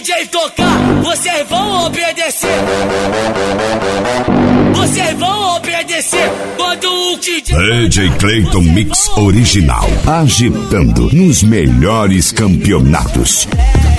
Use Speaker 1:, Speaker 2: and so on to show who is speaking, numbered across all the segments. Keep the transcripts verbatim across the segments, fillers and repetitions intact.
Speaker 1: J tocar, vocês vão obedecer. Vocês vão obedecer quando o D J...
Speaker 2: D J Clayton Mix Original, agitando nos melhores campeonatos.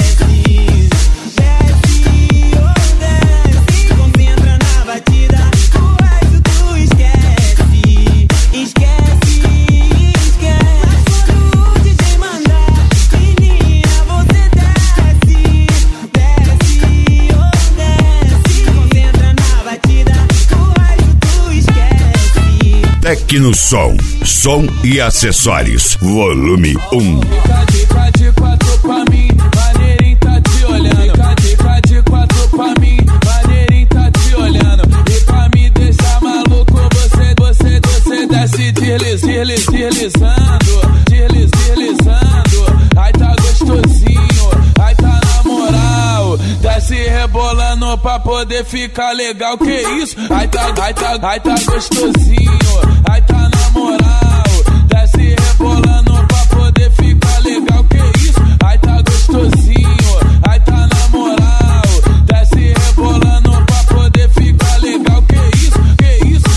Speaker 2: Tecno Som, som e acessórios, volume um.
Speaker 3: Fica de quatro pra mim, maneirinho tá te olhando. Fica de quatro pra mim, maneirinho tá te olhando. E pra me deixar maluco, você, você, você desce desliz, desliz, deslizando, desliz, deslizando. Ai tá gostosinho, ai tá na moral. Desce rebolando pra poder ficar legal, que isso? Ai tá, ai tá, ai tá gostosinho. Ai tá na moral, desce rebolando pra poder ficar legal, que isso? Ai tá gostosinho, ai tá na moral, desce rebolando pra poder ficar legal, que isso? Que isso?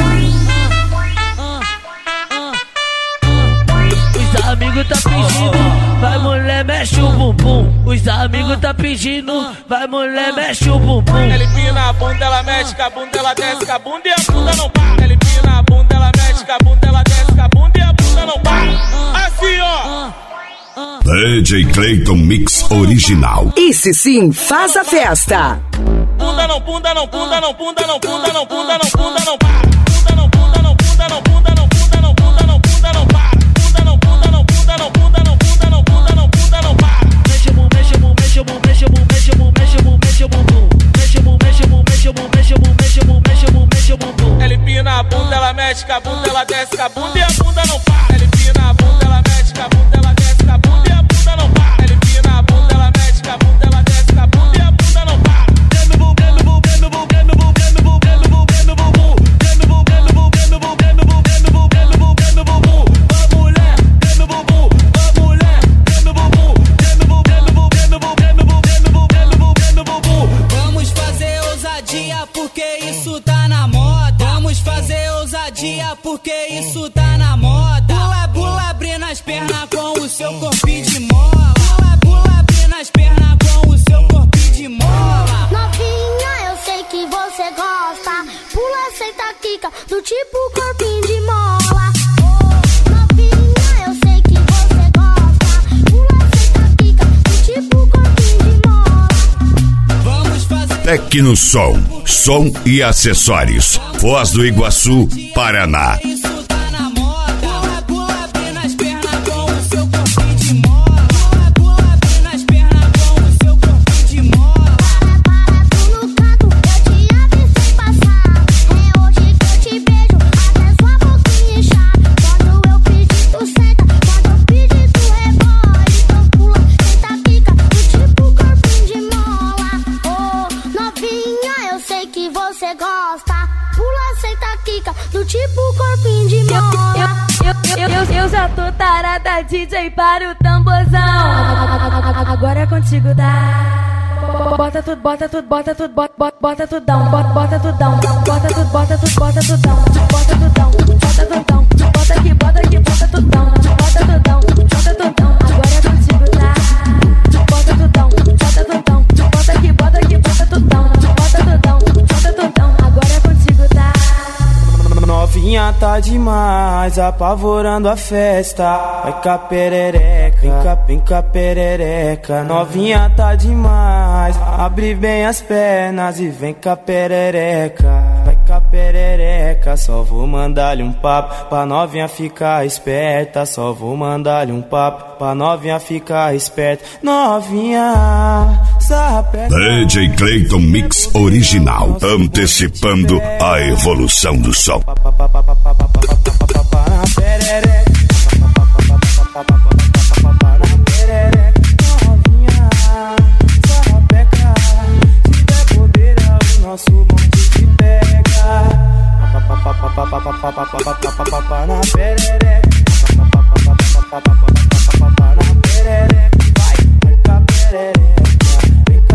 Speaker 1: Os amigos tá pedindo, vai mulher mexe o bumbum. Os amigos tá pedindo, vai mulher mexe o bumbum.
Speaker 3: Ela empina a bunda, ela mexe com a bunda, ela desce com a bunda e a bunda não para. Ela empina a bunda, ela mexe com a bunda, ela desce com a bunda e a bunda não para. Assim, ó.
Speaker 2: D J Clayton Mix Original.
Speaker 4: Esse sim faz a festa.
Speaker 3: Bunda não, bunda não, bunda não, bunda não, bunda não, bunda não, bunda não para. Bunda não, bunda não, bunda não, bunda não, bunda não, bunda não, bunda não para. Bunda não, bunda não, bunda não, bunda não, bunda não, bunda não, bunda não para.
Speaker 1: Mexe o mexe o mexe o mexe o mexe o mexe o mexe o bumbum. Mexe o mexe o mexe o mexe o mexe o mexe o mexe o bumbum.
Speaker 3: Ela empina a bunda, ela mexe com a bunda, ela desce com a bunda e a bunda não para. Ela empina a bunda, ela mexe com a bunda, ela desce com a bunda e a bunda não para. Ela empina a bunda, ela mexe com a bunda, ela desce com a bunda e a bunda não para.
Speaker 5: Vamos fazer ousadia porque isso tá na moda. Vamos fazer ousadia porque isso tá na moda. Pula, pula, abrindo as pernas com o seu corpinho de mola. Pula, pula, abrindo as pernas com o seu corpinho de mola.
Speaker 6: Novinha, eu sei que você gosta. Pula, senta, quica, do tipo corpinho de mola. Oh, novinha, eu sei que você gosta. Pula, senta, quica, do tipo corpinho de mola.
Speaker 5: Vamos fazer
Speaker 2: Tecno Som, som e acessórios, Foz do Iguaçu, Paraná.
Speaker 5: isso tá na moda. Pula, pula, abrindo as pernas com o seu corpinho de mola. Pula, pula, abrindo as pernas com o seu corpinho de mola.
Speaker 6: Para, para, tu no canto, eu te avisei passar. É hoje que eu te beijo, até sua boquinha inchada. Quando eu pedir, tu senta, quando eu pedir, tu rebola. Então pula, senta, pica, do tipo corpinho de mola. Oh, novinha, eu sei que você gosta. Pula, senta, quica, do tipo corpinho de mola.
Speaker 7: Eu, eu, eu, eu já tô tarada, D J, para o tamborzão. Agora é contigo, dá. Bota tudo, bota tudo, bota tudo, bota, bota, bota tudão, bota, bota tudão, bota tudo, bota tudo, bota tudão, bota tudão, bota tudão, bota aqui, bota aqui, bota tudão, bota tudão, bota tudão. Agora é contigo, tá? Bota tudão, bota tudão, bota aqui, bota aqui, bota tudão, bota tudão, bota tudão. Agora é contigo, tá?
Speaker 8: Novinha tá demais, apavorando a festa. Vai cá perereca, vem cá, vem cá perereca. Novinha tá demais, abre bem as pernas e vem cá perereca. Vai cá perereca, só vou mandar-lhe um papo pra novinha ficar esperta. Só vou mandar-lhe um papo pra novinha ficar esperta. Novinha, sabe?
Speaker 2: D J Clayton Mix Original, antecipando a evolução do som.
Speaker 8: Nosso monte te pega. Na perereca. Na perereca. Vai, vai pra perereca. Vem cá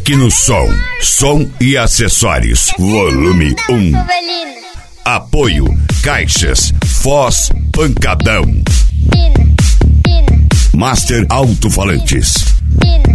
Speaker 2: Tecnosom, som e acessórios, volume um. Apoio, Caixas, Foz, Pancadão. Master Alto-Falantes.